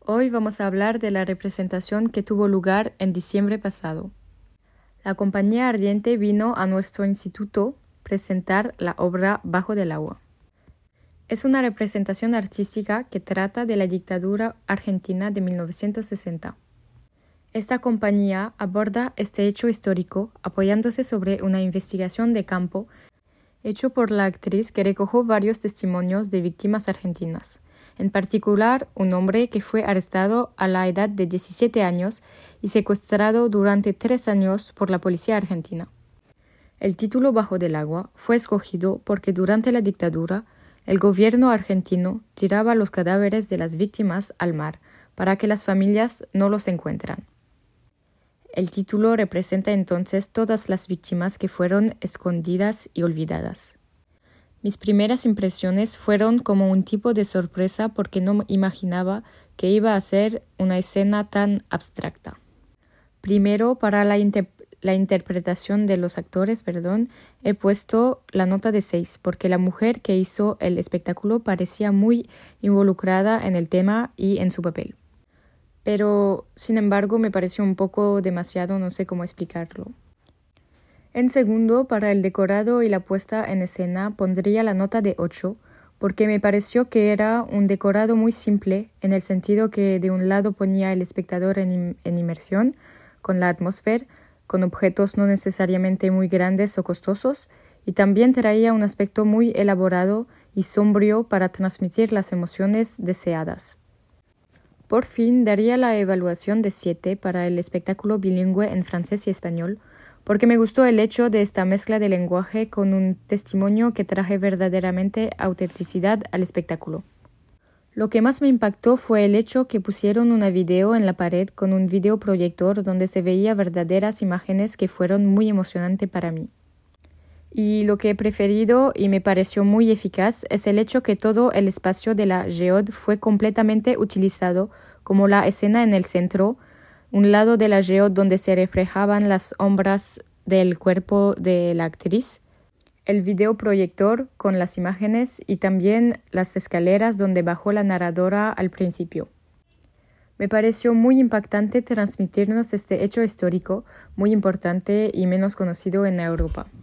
Hoy vamos a hablar de la representación que tuvo lugar en diciembre pasado. La Compañía Ardiente vino a nuestro instituto presentar la obra Bajo del agua. Es una representación artística que trata de la dictadura argentina de 1960. Esta compañía aborda este hecho histórico apoyándose sobre una investigación de campo hecho por la actriz que recogió varios testimonios de víctimas argentinas, en particular un hombre que fue arrestado a la edad de 17 años y secuestrado durante 3 años por la policía argentina. El título Bajo del agua fue escogido porque durante la dictadura el gobierno argentino tiraba los cadáveres de las víctimas al mar para que las familias no los encuentran. El título representa entonces todas las víctimas que fueron escondidas y olvidadas. Mis primeras impresiones fueron como un tipo de sorpresa porque no imaginaba que iba a ser una escena tan abstracta. Primero, para la interpretación de los actores, he puesto la nota de 6 porque la mujer que hizo el espectáculo parecía muy involucrada en el tema y en su papel. Pero, sin embargo, me pareció un poco demasiado, no sé cómo explicarlo. En segundo, para el decorado y la puesta en escena pondría la nota de 8, porque me pareció que era un decorado muy simple, en el sentido que de un lado ponía el espectador en inmersión, con la atmósfera, con objetos no necesariamente muy grandes o costosos, y también traía un aspecto muy elaborado y sombrío para transmitir las emociones deseadas. Por fin, daría la evaluación de 7 para el espectáculo bilingüe en francés y español, porque me gustó el hecho de esta mezcla de lenguaje con un testimonio que traje verdaderamente autenticidad al espectáculo. Lo que más me impactó fue el hecho que pusieron una video en la pared con un videoproyector donde se veía verdaderas imágenes que fueron muy emocionantes para mí. Y lo que he preferido y me pareció muy eficaz es el hecho que todo el espacio de la geode fue completamente utilizado como la escena en el centro, un lado de la geode donde se reflejaban las sombras del cuerpo de la actriz, el videoproyector con las imágenes y también las escaleras donde bajó la narradora al principio. Me pareció muy impactante transmitirnos este hecho histórico muy importante y menos conocido en Europa.